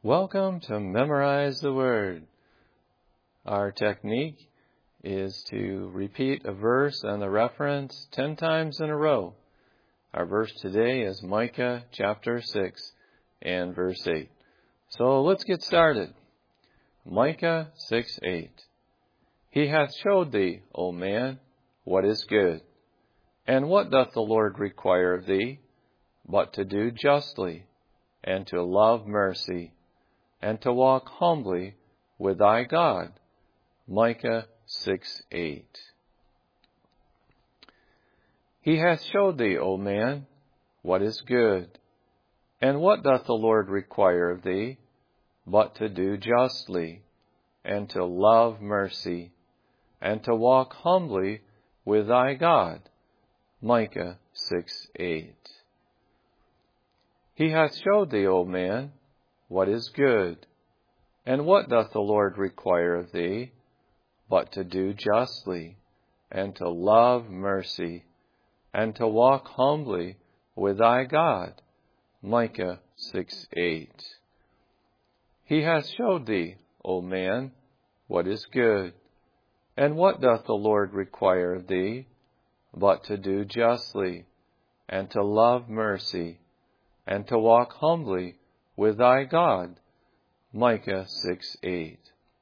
Welcome to Memorize the Word. Our technique is to repeat a verse and the reference 10 times in a row. Our verse today is Micah chapter 6 and verse 8. So let's get started. Micah 6:8. He hath showed thee, O man, what is good. And what doth the Lord require of thee, but to do justly, and to love mercy, and to walk humbly with thy God. Micah 6:8. He hath showed thee, O man, what is good. And what doth the Lord require of thee, but to do justly, and to love mercy, and to walk humbly with thy God. Micah 6:8. He hath showed thee, O man, what is good. And what doth the Lord require of thee, but to do justly, and to love mercy, and to walk humbly with thy God. Micah 6:8. He hath showed thee, O man, what is good. And what doth the Lord require of thee, but to do justly, and to love mercy, and to walk humbly with thy God. Micah 6:8.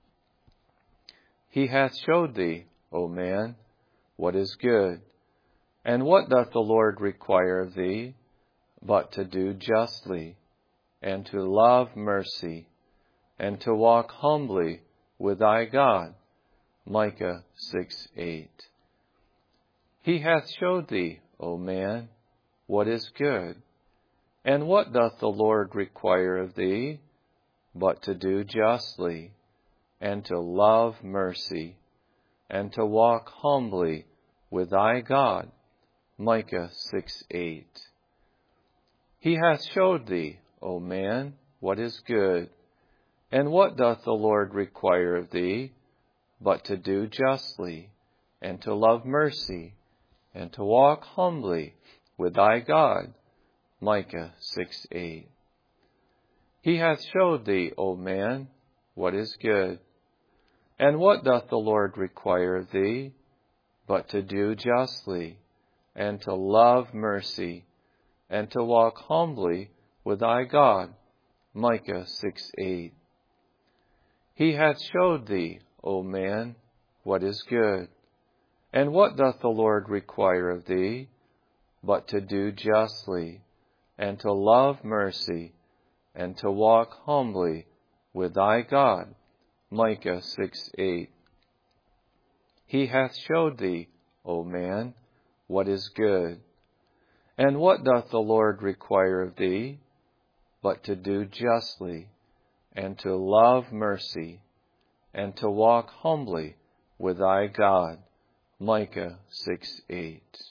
He hath showed thee, O man, what is good. And what doth the Lord require of thee, but to do justly, and to love mercy, and to walk humbly with thy God. Micah 6:8. He hath showed thee, O man, what is good. And what doth the Lord require of thee, but to do justly, and to love mercy, and to walk humbly with thy God. Micah 6:8. He hath showed thee, O man, what is good. And what doth the Lord require of thee, but to do justly, and to love mercy, and to walk humbly with thy God. Micah 6:8. He hath showed thee, O man, what is good. And what doth the Lord require of thee, but to do justly, and to love mercy, and to walk humbly with thy God. Micah 6:8. He hath showed thee, O man, what is good. And what doth the Lord require of thee, but to do justly, and to love mercy, and to walk humbly with thy God. Micah 6:8. He hath showed thee, O man, what is good. And what doth the Lord require of thee, but to do justly, and to love mercy, and to walk humbly with thy God. Micah 6:8.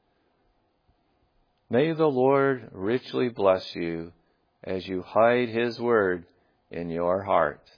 May the Lord richly bless you as you hide his word in your heart.